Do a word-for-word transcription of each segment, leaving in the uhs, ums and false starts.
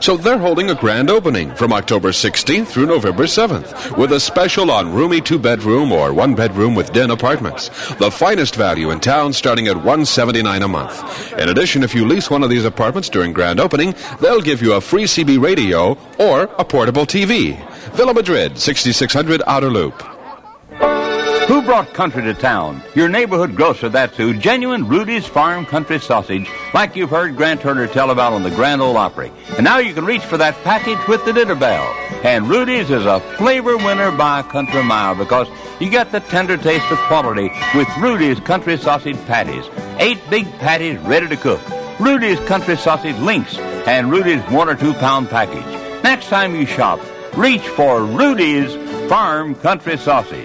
So they're holding a grand opening from October sixteenth through November seventh with a special on roomy two-bedroom or one-bedroom with den apartments. The finest value in town starting at one hundred seventy-nine dollars a month. In addition, if you lease one of these apartments during grand opening, they'll give you a free C B radio or a portable T V. Villa Madrid, sixty-six hundred Outer Loop. Who brought country to town? Your neighborhood grocer, that's who. Genuine Rudy's Farm Country Sausage, like you've heard Grant Turner tell about on the Grand Ole Opry. And now you can reach for that package with the dinner bell. And Rudy's is a flavor winner by a country mile because you get the tender taste of quality with Rudy's Country Sausage patties. Eight big patties ready to cook. Rudy's Country Sausage links and Rudy's one or two pound package. Next time you shop, reach for Rudy's Farm Country Sausage.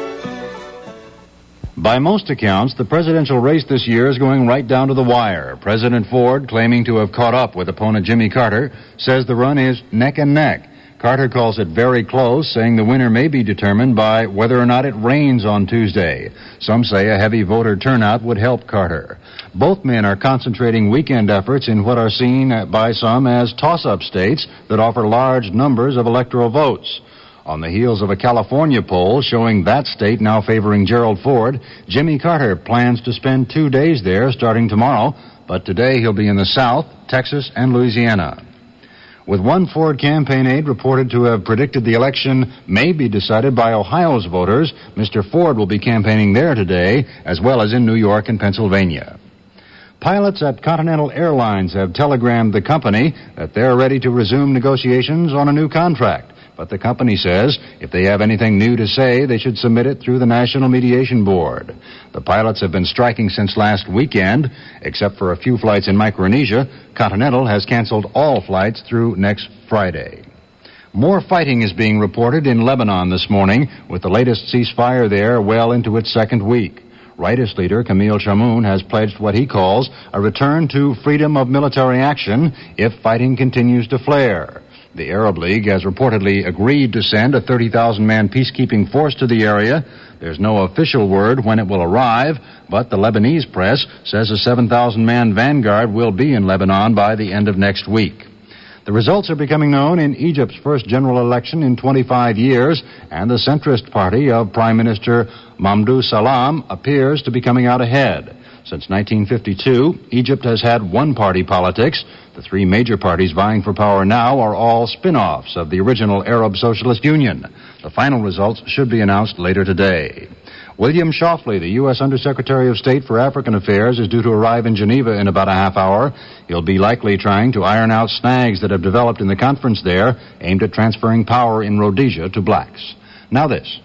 By most accounts, the presidential race this year is going right down to the wire. President Ford, claiming to have caught up with opponent Jimmy Carter, says the run is neck and neck. Carter calls it very close, saying the winner may be determined by whether or not it rains on Tuesday. Some say a heavy voter turnout would help Carter. Both men are concentrating weekend efforts in what are seen by some as toss-up states that offer large numbers of electoral votes. On the heels of a California poll showing that state now favoring Gerald Ford, Jimmy Carter plans to spend two days there starting tomorrow, but today he'll be in the South, Texas, and Louisiana. With one Ford campaign aide reported to have predicted the election may be decided by Ohio's voters, Mister Ford will be campaigning there today, as well as in New York and Pennsylvania. Pilots at Continental Airlines have telegrammed the company that they're ready to resume negotiations on a new contract. But the company says if they have anything new to say, they should submit it through the National Mediation Board. The pilots have been striking since last weekend. Except for a few flights in Micronesia, Continental has canceled all flights through next Friday. More fighting is being reported in Lebanon this morning, with the latest ceasefire there well into its second week. Rightist leader Camille Chamoun has pledged what he calls a return to freedom of military action if fighting continues to flare. The Arab League has reportedly agreed to send a thirty thousand man peacekeeping force to the area. There's no official word when it will arrive, but the Lebanese press says a seven thousand man vanguard will be in Lebanon by the end of next week. The results are becoming known in Egypt's first general election in twenty-five years, and the centrist party of Prime Minister Mamdouh Salam appears to be coming out ahead. Since nineteen fifty-two, Egypt has had one-party politics. The three major parties vying for power now are all spin-offs of the original Arab Socialist Union. The final results should be announced later today. William Shoffley, the U S Undersecretary of State for African Affairs, is due to arrive in Geneva in about a half hour. He'll be likely trying to iron out snags that have developed in the conference there, aimed at transferring power in Rhodesia to blacks. Now this.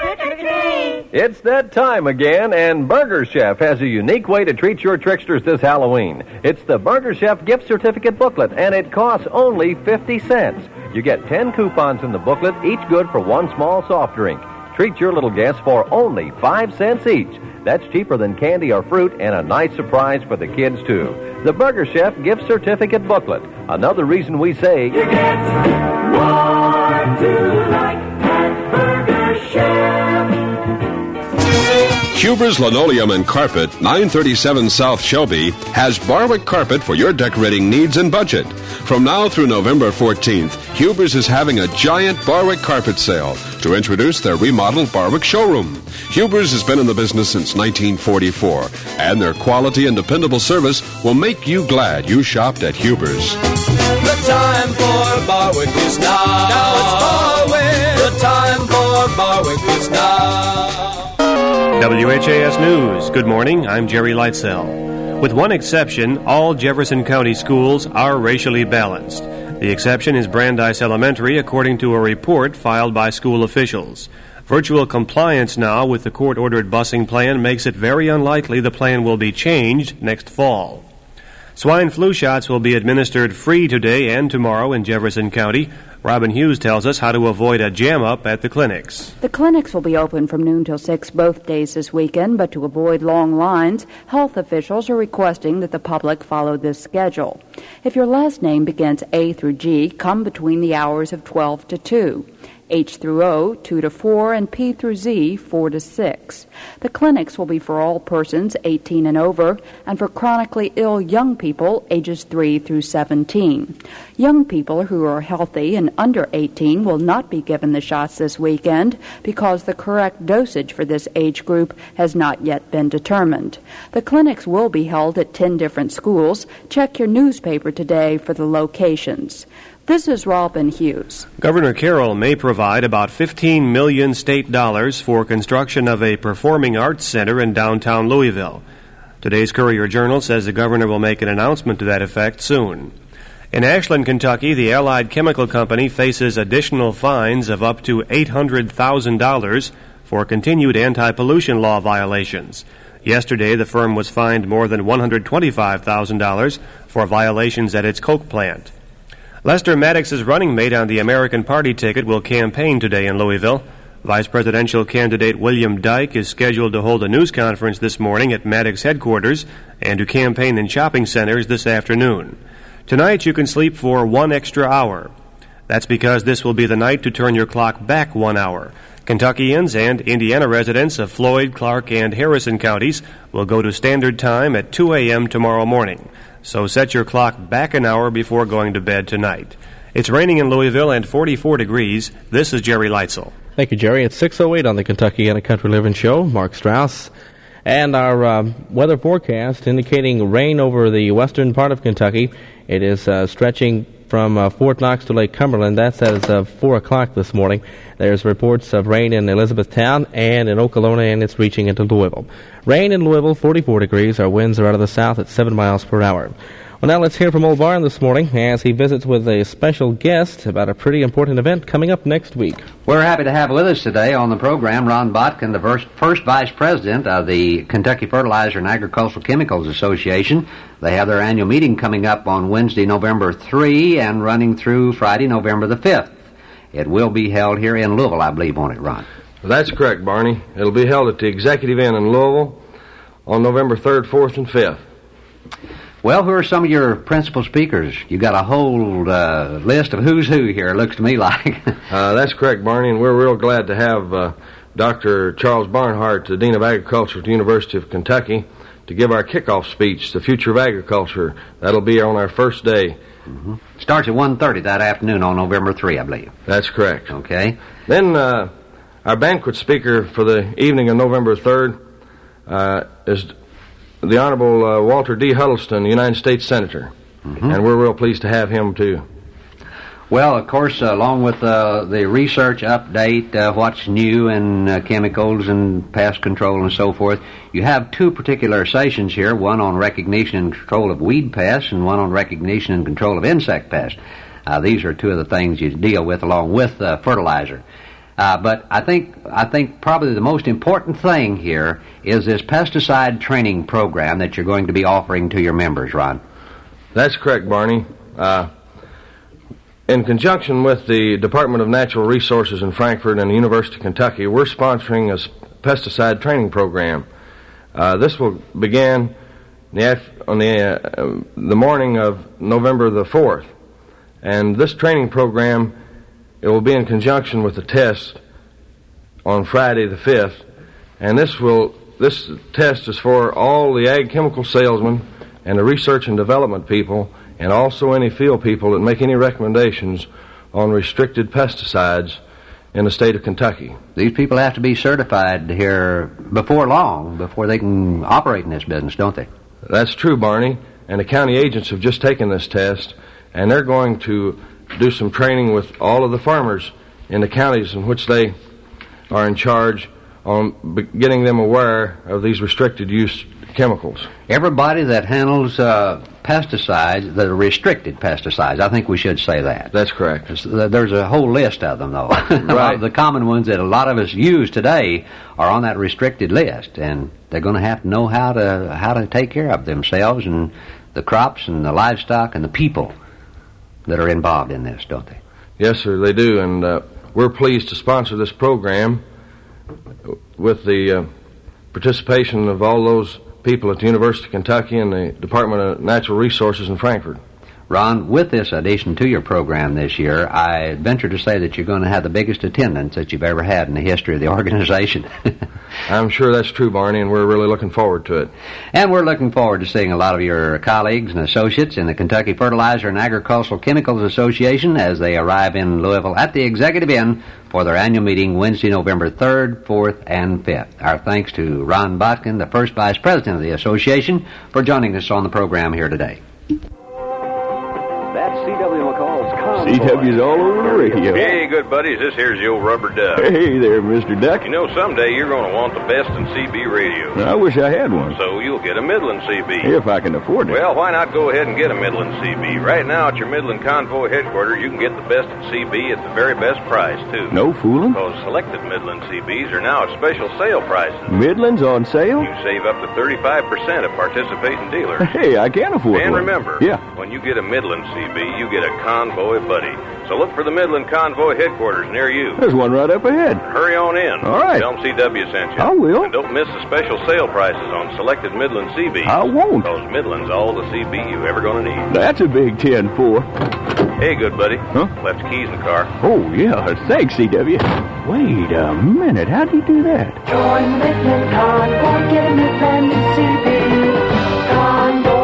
It's that time again, and Burger Chef has a unique way to treat your tricksters this Halloween. It's the Burger Chef gift certificate booklet, and it costs only fifty cents. You get ten coupons in the booklet, each good for one small soft drink. Treat your little guests for only five cents each. That's cheaper than candy or fruit, and a nice surprise for the kids, too. The Burger Chef gift certificate booklet. Another reason we say you get more to like at Burger Chef. Huber's Linoleum and Carpet, nine thirty-seven South Shelby, has Barwick carpet for your decorating needs and budget. From now through November fourteenth, Huber's is having a giant Barwick carpet sale to introduce their remodeled Barwick showroom. Huber's has been in the business since nineteen forty-four, and their quality and dependable service will make you glad you shopped at Huber's. The time for Barwick is now. Now it's Barwick. The time for Barwick is now. W H A S News. Good morning. I'm Jerry Lightsell. With one exception, all Jefferson County schools are racially balanced. The exception is Brandeis Elementary, according to a report filed by school officials. Virtual compliance now with the court-ordered busing plan makes it very unlikely the plan will be changed next fall. Swine flu shots will be administered free today and tomorrow in Jefferson County. Robin Hughes tells us how to avoid a jam-up at the clinics. The clinics will be open from noon till six both days this weekend, but to avoid long lines, health officials are requesting that the public follow this schedule. If your last name begins A through G, come between the hours of twelve to two. H through O two to four, and P through Z four to six. The clinics will be for all persons eighteen and over, and for chronically ill young people ages three through seventeen. Young people who are healthy and under eighteen will not be given the shots this weekend because the correct dosage for this age group has not yet been determined. The clinics will be held at ten different schools. Check your newspaper today for the locations. This is Robin Hughes. Governor Carroll may provide about fifteen million dollars state dollars for construction of a performing arts center in downtown Louisville. Today's Courier-Journal says the governor will make an announcement to that effect soon. In Ashland, Kentucky, the Allied Chemical Company faces additional fines of up to eight hundred thousand dollars for continued anti-pollution law violations. Yesterday, the firm was fined more than one hundred twenty-five thousand dollars for violations at its coke plant. Lester Maddox's running mate on the American Party ticket will campaign today in Louisville. Vice presidential candidate William Dyke is scheduled to hold a news conference this morning at Maddox headquarters and to campaign in shopping centers this afternoon. Tonight you can sleep for one extra hour. That's because this will be the night to turn your clock back one hour. Kentuckians and Indiana residents of Floyd, Clark, and Harrison counties will go to standard time at two a.m. tomorrow morning. So set your clock back an hour before going to bed tonight. It's raining in Louisville and forty-four degrees. This is Jerry Leitzel. Thank you, Jerry. It's six oh eight on the Kentuckiana Country Living Show. Mark Strauss. And our uh, weather forecast indicating rain over the western part of Kentucky. It is uh, stretching from uh, Fort Knox to Lake Cumberland. That's as of four o'clock this morning. There's reports of rain in Elizabethtown and in Okolona, and it's reaching into Louisville. Rain in Louisville, forty-four degrees. Our winds are out of the south at seven miles per hour. Well, now let's hear from Old Barn this morning as he visits with a special guest about a pretty important event coming up next week. We're happy to have with us today on the program Ron Botkin, the first, first vice president of the Kentucky Fertilizer and Agricultural Chemicals Association. They have their annual meeting coming up on Wednesday, November third, and running through Friday, November the fifth. It will be held here in Louisville, I believe, won't it, Ron? That's correct, Barney. It'll be held at the Executive Inn in Louisville on November third, fourth, and fifth. Well, who are some of your principal speakers? You got a whole uh, list of who's who here, it looks to me like. uh, that's correct, Barney, and we're real glad to have uh, Doctor Charles Barnhart, the Dean of Agriculture at the University of Kentucky, to give our kickoff speech, The Future of Agriculture. That'll be on our first day. Mm-hmm. Starts at one thirty that afternoon on November third, I believe. That's correct. Okay. Then uh, our banquet speaker for the evening of November third uh, is the Honorable uh, Walter D. Huddleston, United States Senator. Mm-hmm. And we're real pleased to have him, too. Well, of course, uh, along with uh, the research update, uh, what's new in uh, chemicals and pest control and so forth, you have two particular sessions here, one on recognition and control of weed pests and one on recognition and control of insect pests. Uh, these are two of the things you deal with along with uh, fertilizer. Uh, but I think I think probably the most important thing here is this pesticide training program that you're going to be offering to your members, Ron. That's correct, Barney. Uh, in conjunction with the Department of Natural Resources in Frankfort and the University of Kentucky, we're sponsoring a pesticide training program. Uh, this will begin the, on the, uh, the morning of November the fourth. And this training program, it will be in conjunction with the test on Friday the fifth, and this will this test is for all the ag chemical salesmen and the research and development people, and also any field people that make any recommendations on restricted pesticides in the state of Kentucky. These people have to be certified here before long, before they can operate in this business, don't they? That's true, Barney, and the county agents have just taken this test, and they're going to do some training with all of the farmers in the counties in which they are in charge on getting them aware of these restricted use chemicals. Everybody that handles uh, pesticides, the restricted pesticides, I think we should say that. That's correct. There's a whole list of them, though. Right. A lot of the common ones that a lot of us use today are on that restricted list, and they're going to have to know how to how to take care of themselves and the crops and the livestock and the people that are involved in this, don't they? Yes, sir, they do, and uh, we're pleased to sponsor this program with the uh, participation of all those people at the University of Kentucky and the Department of Natural Resources in Frankfort. Ron, with this addition to your program this year, I venture to say that you're going to have the biggest attendance that you've ever had in the history of the organization. I'm sure that's true, Barney, and we're really looking forward to it. And we're looking forward to seeing a lot of your colleagues and associates in the Kentucky Fertilizer and Agricultural Chemicals Association as they arrive in Louisville at the Executive Inn for their annual meeting Wednesday, November third, fourth, and fifth. Our thanks to Ron Botkin, the first vice president of the association, for joining us on the program here today. That's C W McCall's Convoy. C W's all over the radio. Hey, good buddies, this here's the old rubber duck. Hey there, Mister Duck. You know, someday you're going to want the best in C B radio. I wish I had one. So you'll get a Midland C B. If I can afford it. Well, why not go ahead and get a Midland C B? Right now at your Midland Convoy headquarters, you can get the best in C B at the very best price, too. No fooling. Because selected Midland C Bs are now at special sale prices. Midland's on sale? You save up to thirty-five percent at participating dealers. Hey, I can afford and one. And remember, yeah. when you get a Midland C B, you get a Convoy buddy. So look for the Midland Convoy headquarters near you. There's one right up ahead. Hurry on in. All right. Tell them C W sent you. I will. And don't miss the special sale prices on selected Midland C Bs. I won't. Because Midland's all the C B you ever going to need. That's a big ten four. Hey, good buddy. Huh? Left your keys in the car. Oh, yeah. Thanks, C W. Wait a minute. How'd you do that? Join Midland Convoy. Get a Midland C B. Convoy.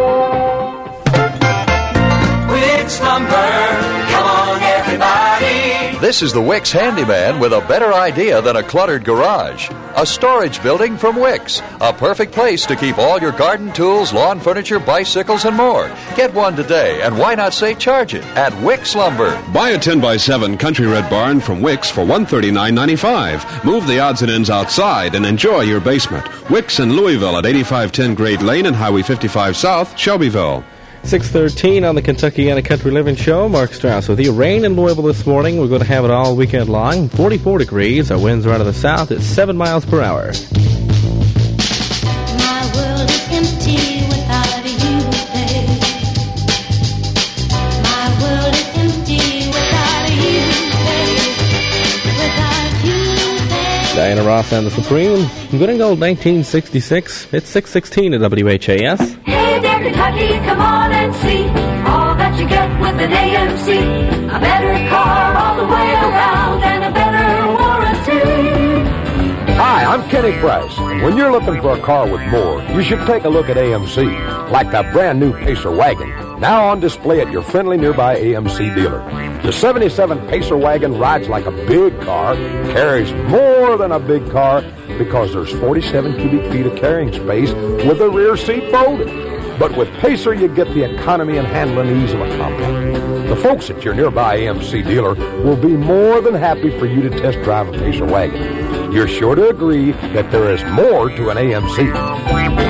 Wicks Lumber. Come on, everybody. This is the Wicks Handyman with a better idea than a cluttered garage. A storage building from Wicks. A perfect place to keep all your garden tools, lawn furniture, bicycles, and more. Get one today, and why not say charge it at Wicks Lumber. Buy a ten by seven Country Red Barn from Wicks for one hundred thirty-nine dollars and ninety-five cents. Move the odds and ends outside and enjoy your basement. Wicks in Louisville at eighty-five ten Great Lane and Highway fifty-five South, Shelbyville. six thirteen on the Kentuckiana Country Living Show. Mark Strauss with you. Rain in Louisville this morning. We're going to have it all weekend long. forty-four degrees. Our winds are out of the south at seven miles per hour. My world is empty without you, babe. My world is empty without you, babe. Without you, babe. Diana Ross and the Supremes. Good and gold nineteen sixty-six. It's six sixteen at W H A S. Hey there, Kentucky, come on and see all that you get with an A M C. A better car all the way around and a better warranty. Hi, I'm Kenny Price. And when you're looking for a car with more, you should take a look at A M C. Like that brand new Pacer wagon, now on display at your friendly nearby A M C dealer. The seventy-seven Pacer wagon rides like a big car, carries more than a big car, because there's forty-seven cubic feet of carrying space with the rear seat folded. But with Pacer, you get the economy and handling ease of a compact. The folks at your nearby A M C dealer will be more than happy for you to test drive a Pacer wagon. You're sure to agree that there is more to an A M C.